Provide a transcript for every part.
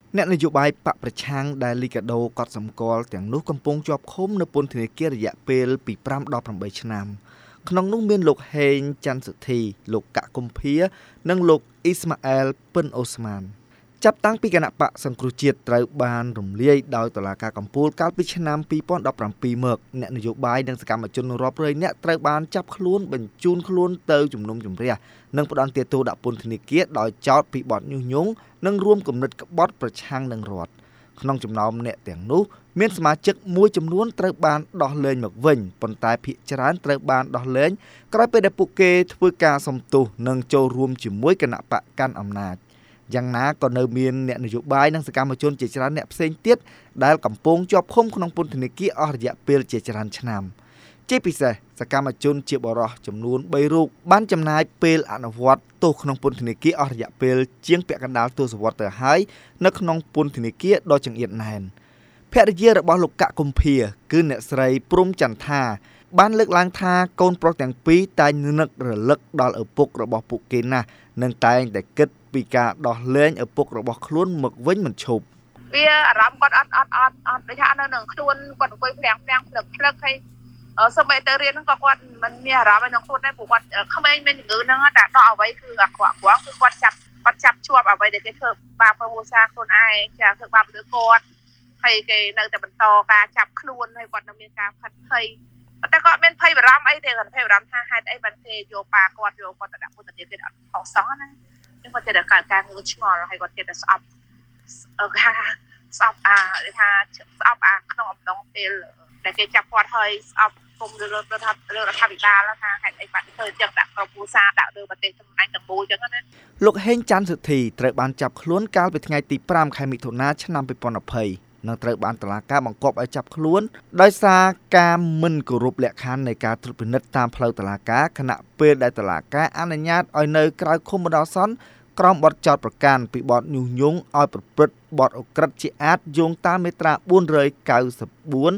អ្នកនយោបាយបកប្រឆាំងដែលលីកាដូកត់សម្គាល់ទាំងនោះកំពុងជាប់ឃុំនៅពន្ធនាគាររយៈពេលពី5ដល់8ឆ្នាំក្នុងនោះមានលោកហេងច័ន្ទសុធីលោកកកុម្ភានិងលោកអ៊ីស្ម៉ាអែលពិនអូស្មានចាប់តាំងពីគណៈបកសង្គ្រោះជាតិត្រូវបានរំលាយដោយតុលាការកំពូលកាលពីឆ្នាំ2017មកអ្នកនយោបាយនិងសកម្មជនរាប់រយនាក់ត្រូវបានចាប់ខ្លួនបញ្ជូនខ្លួនទៅជំនុំជម្រះនិងផ្ដន្ទាទោសដាក់ពន្ធនាគារដោយចោទពីបទញុះញង់និងរួមគំនិតក្បត់ប្រឆាំងនឹងរដ្ឋក្នុងចំណោមអ្នកទាំងនោះមានសមាជិកមួយចំនួនត្រូវបានដោះលែងមកវិញប៉ុន្តែភាគច្រើនត្រូវបានដោះលែងក្រោយពេលដែលពួកគេធ្វើការសំទោសនិងចូលរួមជាមួយគណៈបកកាន់អំណាចយ៉ាងណាក៏នៅមានអ្នកនយោបាយនិងសកម្មជនជាច្រើនអ្នកផ្សេងទៀតដែលកំពុងជាប់ឃុំក្នុងពន្ធនាគារអស់រយៈពេលជាច្រើនឆ្នាំជាពិសេសសកម្មជនជាបរិសុទ្ធចំនួន3រូបបានចំណាយពេលអនុវត្តទោសក្នុងពន្ធនាគារអស់រយៈពេលជាងពាក់កណ្ដាលទសវត្សរ៍ទៅហើយនៅក្នុងពន្ធនាគារដ៏ចង្អៀតណែនភរិយារបស់លោកកកុម្ភាគឺអ្នកស្រីព្រំចន្ទថាបានលើកឡើងថាកូនប្រុសទាំងពីរតែងនឹករលឹកដល់ឪពុករបស់ពួកគេណាស់និងតែងតែគិតពីការដោះលែងឪពុករបស់ខ្លួនមកវិញមិនឈប់វាអារម្មណ៍គាត់អត់ដូចថានៅនឹងខ្លួនគាត់អង្គុយផ្លាំងផ្លឹកហើយសូម្បីទៅរៀនហ្នឹងក៏គាត់មិនមានអារម្មណ៍នៅខ្លួនដែរព្រោះគាត់ក្មេងមានជំងឺហ្នឹងតែដកអ្វីគឺអាក្រក់គឺគាត់ចាប់ជាប់អ្វីដែលគេធ្វើបាបប្រមូលសារខ្លួនឯងចាធ្វើបាបលើគាត់ហើយគេនៅតែបន្តការចាប់ខ្លួនហើយគាត់នៅមានការផិតភ័យតែគាត់មានភ័យបារម្ភអីទេគាត់ភ័យបារម្ភថាហេតុអីបានគេយកប៉ាគាត់ទៅដាក់ពន្ធនាគារអត់ខុសសោះណាគាត់ចេះតែកើតការងឿឆ្ងល់ហើយគាត់ចេះតែស្អប់ស្អប់ក្នុងអំឡុងពេលដែលគេចាប់គាត់ហើយស្អប់គុំលើរដ្ឋាភិបាលថាហេតុអីបានធ្វើចឹងដាក់ក្រុមគ្រួសារដាក់លើប្រទេសទាំងមូលចឹងណាលោកហេងច័ន្ទសុធីត្រូវបានចាប់ខ្លួនកាលពីថ្ងៃទី5ខែមិថុនាឆ្នាំ2020និងត្រូវបានតុលាការបង្គាប់ឲ្យចាប់ខ្លួនដោយសារការមិនគោរពលក្ខខណ្ឌនៃការត្រួតពិនិត្យតាមផ្លូវតុលាការខណៈពេលដែលតុលាការអនុញ្ញាតឲ្យនៅក្រៅឃុំបណ្ដោះអាសន្នក្រោមបទចោទប្រកាន់ពីបទញុះញង់ឲ្យប្រព្រឹត្តបទឧក្រិដ្ឋជាអាតយោងតាមមាត្រា494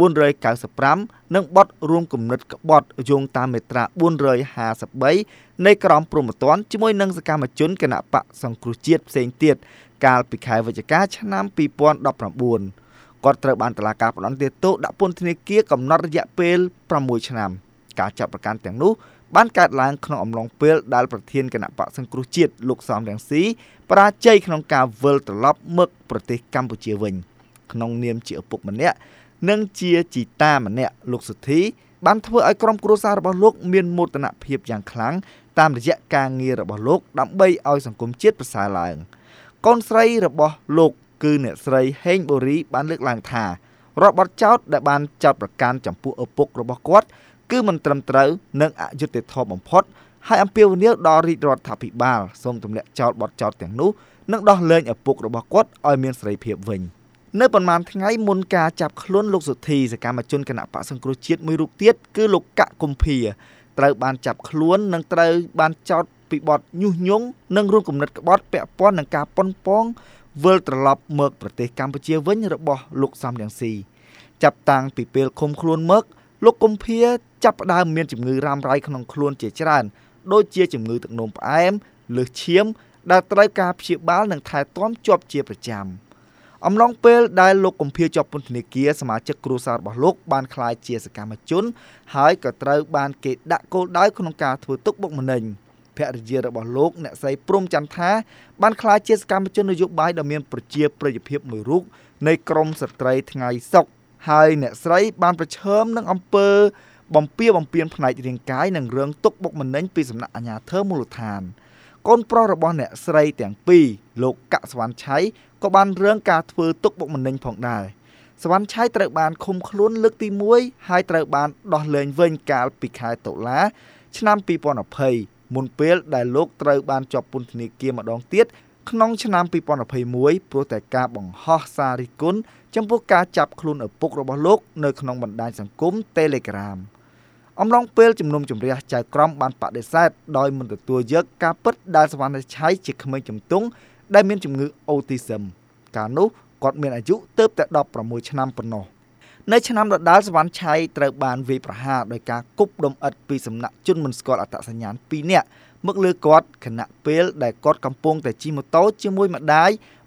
495និងបទរួមគំនិតក្បត់យោងតាមមាត្រា453នៃក្រមព្រហ្មទណ្ឌជាមួយនឹងសកម្មជនគណបកសង្គ្រោះជាតិផ្សេងទៀតកាលពីខែវិច្ឆិកាឆ្នាំ2019គាត់ត្រូវបានតុលាការផ្តន្ទាទោសដាក់ពន្ធនាគារកំណត់រយៈពេល6ឆ្នាំការចាប់ប្រកាន់ទាំងនោះបានកើតឡើងក្នុងអំឡុងពេលដែលប្រធានគណៈបកសង្គ្រោះជាតិលោកសំរងស៊ីបរាជ័យក្នុងការវិលត្រឡប់មកប្រទេសកម្ពុជាវិញក្នុងនាមជាឪពុកម្នាក់និងជាជីតាម្នាក់លោកសុធីបានធ្វើឲ្យក្រុមគ្រួសាររបស់លោកមានមោទនភាពយ៉ាងខ្លាំងតាមរយៈការងាររបស់លោកដើម្បីឲ្យសង្គមជាតិប្រសើរឡើងកូនស្រីរបស់លោកគឺអ្នកស្រីហេងបូរីបានលើកឡើងថារដ្ឋបទចោទដែលបានចោទប្រកាន់ចំពោះឪពុករបស់គាត់គឺមិនត្រឹមត្រូវនិងអយុត្តិធម៌បំផុតហើយអំពាវនាវដល់រាជរដ្ឋាភិបាលសូមទម្លាក់ចោលបទចោទទាំងនោះនិងដោះលែងឪពុករបស់គាត់ឲ្យមានសេរីភាពវិញនៅប៉ុន្មានថ្ងៃមុនការចាប់ខ្លួនលោកសុធីសកម្មជនគណបកសង្គ្រោះជាតិមួយរូបទៀតគឺលោកកកុម្ភាត្រូវបានចាប់ខ្លួននិងត្រូវបានចោទពីបទញុះញង់និងរួមគំនិតក្បត់ពាក់ព័ន្ធនឹងការប៉ុនប៉ងវិលត្រឡប់មកប្រទេសកម្ពុជាវិញរបស់លោកសំរងស៊ីចាប់តាំងពីពេលឃុំខ្លួនមកលោកកុម្ភាចាប់ផ្ដើមមានជំងឺរ៉ាំរ៉ៃក្នុងខ្លួនជាច្រើនដូចជាជំងឺទឹកនោមផ្អែមលើសឈាមដែលត្រូវការព្យាបាលនិងថែទាំជាប់ជាប្រចាំអំឡុងពេលដែលលោកកុម្ភាជាប់ពន្ធនាគារសមាជិកគ្រួសាររបស់លោកបានក្លាយជាសកម្មជនហើយក៏ត្រូវបានគេដាក់គោលដៅក្នុងការធ្វើទុកបុកម្នេញភរិយារបស់លោកអ្នកស្រីព្រំចន្ទថាបានក្លាយជាសកម្មជននយោបាយដ៏មានប្រជាប្រិយភាពមួយរូបនៃក្រមស្ត្រីថ្ងៃសុខហើយអ្នកស្រីបានប្រឈមនឹងអំពើបំពានផ្នែករាងកាយនិងរឿងទុកបុកម្នេញពីសំណាក់អាជ្ញាធរមូលដ្ឋានកូនប្រុសរបស់អ្នកស្រីទាំងពីរលោកកសវណ្ណឆៃក៏បានរឿងការធ្វើទុកបុកម្នេញផងដែរសវណ្ណឆៃត្រូវបានឃុំខ្លួនលើកទី1ហើយត្រូវបានដោះលែងវិញកាលពីខែតុលាឆ្នាំ2020មុនពេលដែលលោកត្រូវបានជាប់ពន្ធនាគារម្ដងទៀតក្នុងឆ្នាំ2021ព្រោះតែការបង្ហោះសាររិះគន់ចំពោះការចាប់ខ្លួនឪពុករបស់លោកនៅក្នុងបណ្ដាញសង្គម Telegram អំឡុងពេលជំនុំជម្រះចៅក្រមបានបដិសេធដោយមិនទទួលយកការពិតដែលសវណ្ណឆៃជាក្មេងជំទង់ដែលមានជំងឺអូទីសឹមកាលនោះគាត់មានអាយុទើបតែ16ឆ្នាំប៉ុណ្ណោះនៅឆ្នាំដដែលសវណ្ណឆៃត្រូវបានវាយប្រហារដោយការគប់ដុំឥដ្ឋពីសំណាក់ជនមិនស្គាល់អត្តសញ្ញាណ2នាក់មកលើគាត់ខណៈពេលដែលគាត់កំពុងតែជិះម៉ូតូជាមួយម្ដាយ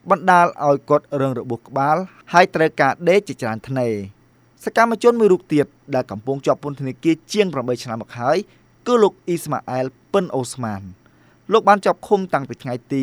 បណ្ដាលឲ្យគាត់រងរបួសក្បាលហើយត្រូវការដេកជាច្រើនធ្នេសកម្មជនមួយរូបទៀតដែលកំពុងជាប់ពន្ធនាគារជាង8ឆ្នាំមកហើយគឺលោកអ៊ីស្ម៉ាអែលពិនអូស្មានលោកបានជាប់ឃុំតាំងពីថ្ងៃទី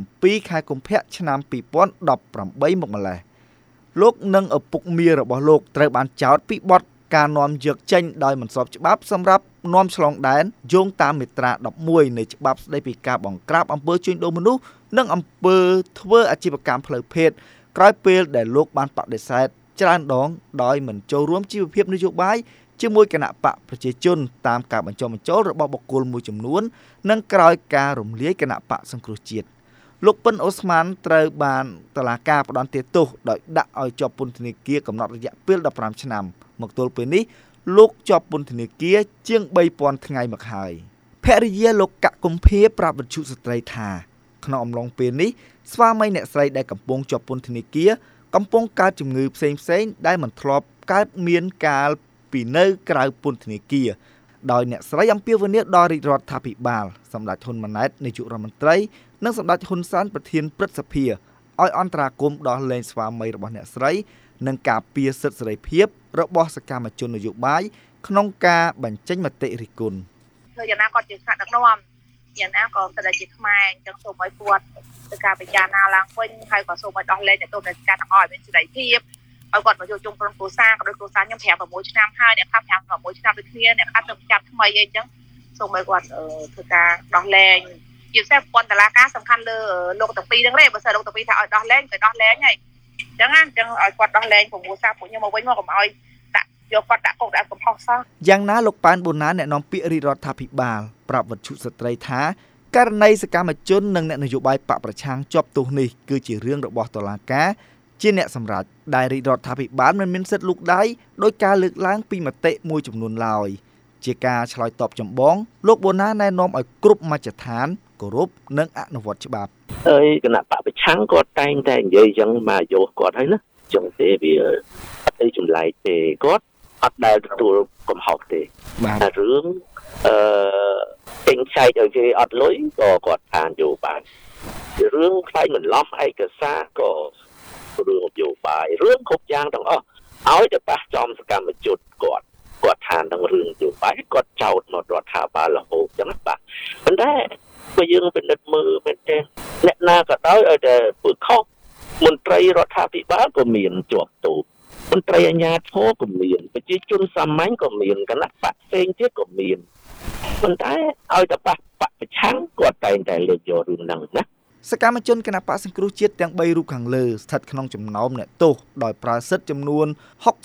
7 ខែកុម្ភៈឆ្នាំ2018មកម្ល៉េះលោកនិងឪពុកមារបស់លោកត្រូវបានចោទពីបទការនាំយកចេញដោយមិនស្របច្បាប់សម្រាប់នាំឆ្លងដែនយោងតាមមាត្រា11នៃច្បាប់ស្តីពីការបង្ក្រាបអំពើជួញដូរមនុស្សនិងអំពើធ្វើអាជីវកម្មផ្លូវភេទក្រោយពេលដែលលោកបានបដិសេធច្រើនដងដោយមិនចូលរួមជីវភាពនយោបាយជាមួយគណៈបកប្រជាជនតាមការបញ្ចុះបញ្ចូលរបស់បុគ្គលមួយចំនួននិងក្រោយការរំលាយគណៈបកសង្គ្រោះជាតិលោកពិនអូស្មានត្រូវបានតុលាការផ្តន្ទាទោសដោយដាក់ឲ្យជាប់ពន្ធនាគារកំណត់រយៈពេល15ឆ្នាំមកទល់ពេលនេះលោកជាប់ពន្ធនាគារជាង3000ថ្ងៃមកហើយភរិយាលោកកកុម្ភាប្រាប់វិទ្យុស្ត្រីថាក្នុងអំឡុងពេលនេះស្វាមីអ្នកស្រីដែលកំពុងជាប់ពន្ធនាគារកំពុងកើតជំងឺផ្សេងៗដែលមិនធ្លាប់កើតមានកាលពីនៅក្រៅពន្ធនាគារដោយអ្នកស្រីអំពាវនាវដល់រាជរដ្ឋាភិបាលសម្ដេចហ៊ុនម៉ាណែតនាយករដ្ឋមន្ត្រីនិងសម្ដេចហ៊ុនសែនប្រធានព្រឹទ្ធសភាឲ្យអន្តរាគមន៍ដល់លែងស្វាមីរបស់អ្នកស្រីនិងការពារសិទ្ធិសេរីភាពរបស់សកម្មជននយោបាយក្នុងការបញ្ចេញមតិរិះគន់យ៉ាងណាគាត់ជាថ្នាក់ដឹកនាំយ៉ាងណាក៏ស្ដេចជាខ្មែរអញ្ចឹងសូមឲ្យគាត់ធ្វើការពិចារណាឡើងវិញហើយក៏សូមឲ្យដោះលែងអ្នកទោសនៃការទាំងអស់ឲ្យមានសេរីភាពឲ្យគាត់មកចូលជុំក្រុមគ្រួសារក៏ដូចគ្រួសារខ្ញុំ5-6ឆ្នាំហើយអ្នកខ្លះ5-6ឆ្នាំដូចគ្នាអ្នកខ្លះទៅចាប់ថ្មីអីអញ្ចឹងសូមឲ្យគាត់ធ្វើការដោះលែងជាពិសេសពន្ធតុលាការសំខាន់លើលោកទាំងពីរហ្នឹងទេបើសិនលោកទាំងពីរថាឲ្យដោះលែងក៏ដោះលែងហើយអញ្ចឹងឲ្យគាត់ដោះលែងគ្រួសារពួកខ្ញុំមកវិញមកកុំឲ្យដាក់យកគាត់ដាក់គុកដាក់កំហុសសោះយ៉ាងណាលោកប៉ែនបូណាអ្នកនាំពាក្យរាជរដ្ឋាភិបាលប្រាប់វិទ្យុស្ត្រីថាករណីសកម្មជននិងអ្នកនយោបាយបកប្រឆាំងជាប់ទោសនេះគឺជារឿងរបស់តុលាការជាអ្នកសម្រេចដែលរាជរដ្ឋាភិបាលមិនមានសិទ្ធិលូកដៃដោយការលើកឡើងពីមតិមួយចំនួនឡើយជាការឆ្លើយតបចម្បងលោកបូណាណែនាំឲ្យគ្រប់មជ្ឈដ្ឋានគោរពនិងអនុវត្តច្បាប់ហើយគណៈបកប្រឆាំងគាត់តែងតែនិយាយចឹងមកយកគាត់ហើយណាចឹងទេវាអត់ទេចម្លែកទេគាត់អត់ដែលទទួលកំហុសទេបាទរឿងពេញឆែកឲ្យគេអត់លុយក៏គាត់ឋានយោបាយរឿងខ្លាញ់បន្លំឯកសារក៏រឿងយោបាយរឿងគ្រប់យ៉ាងទាំងអស់ឲ្យតែប៉ះចំសកម្មជនគាត់ឋានទាំងរឿងយោបាយគាត់ចោទមករដ្ឋាភិបាលរហូតចឹងបាទប៉ុន្តែបើយើងពិនិត្យមើលមែនទេអ្នកណាក៏ដោយឲ្យតែធ្វើខុសមន្ត្រីរដ្ឋាភិបាលក៏មានជាប់ទោសមន្ត្រីអាជ្ញាធរក៏មានប្រជាជនសាមញ្ញក៏មានគណៈបកផ្សេងទៀតក៏មានប៉ុន្តែឲ្យតែបកប្រឆាំងគាត់តែងតែលើកយករឿងហ្នឹងណាសកម្មជនគណៈបកសង្គ្រោះជាតិទាំង3រូបខាងលើស្ថិតក្នុងចំណោមអ្នកទោសដោយប្រើសិទ្ធិចំនួន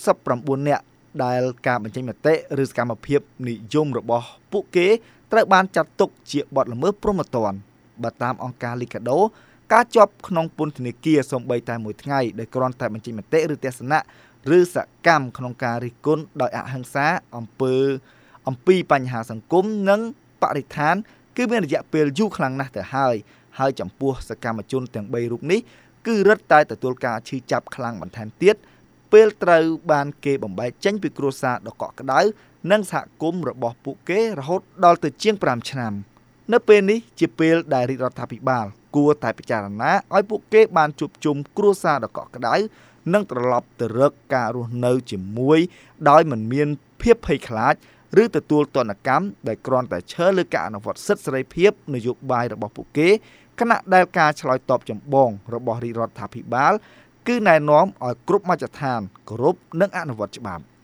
69នាក់ដែលការបញ្ចេញមតិឬសកម្មភាពនិយមរបស់ពួកគេត្រូវបានចាត់ទុកជាបទល្មើសព្រហ្មទណ្ឌបើតាមអង្គការលីកាដូការជាប់ក្នុងពន្ធនាគារសូម្បីតែមួយថ្ងៃដោយគ្រាន់តែបញ្ចេញមតិឬទស្សនៈឬសកម្មក្នុងការរិះគន់ដោយអហិង្សាអំពីបញ្ហាសង្គមនិងបរិស្ថានគឺមានរយៈពេលយូរខ្លាំងណាស់ទៅហើយចំពោះសកម្មជនទាំង3រូបនេះគឺរឹតតែទទួលការឈឺចាប់ខ្លាំងបន្ថែមទៀតពេលត្រូវបានគេបំបែកចេញពីគ្រួសារដ៏កក់ក្ដៅនិងសហគមន៍របស់ពួកគេរហូតដល់ទៅជាង5ឆ្នាំនៅពេលនេះជាពេលដែលរាជរដ្ឋាភិបាលគួរតែពិចារណាឲ្យពួកគេបានជួបជុំគ្រួសារដ៏កក់ក្ដៅនិងត្រឡប់ទៅរកការរស់នៅជាមួយដោយមិនមានភាពភ័យខ្លាចឬទទួលទណ្ឌកម្មដែលគ្រាន់តែឈរលើការអនុវត្តសិទ្ធិសេរីភាពនយោបាយរបស់ពួកគេខណៈដែលការឆ្លើយតបចម្បងរបស់រាជរដ្ឋាភិបាលគឺណែនាំឲ្យគ្រប់មជ្ឈដ្ឋានគោរពនិងអនុវត្តច្បាប់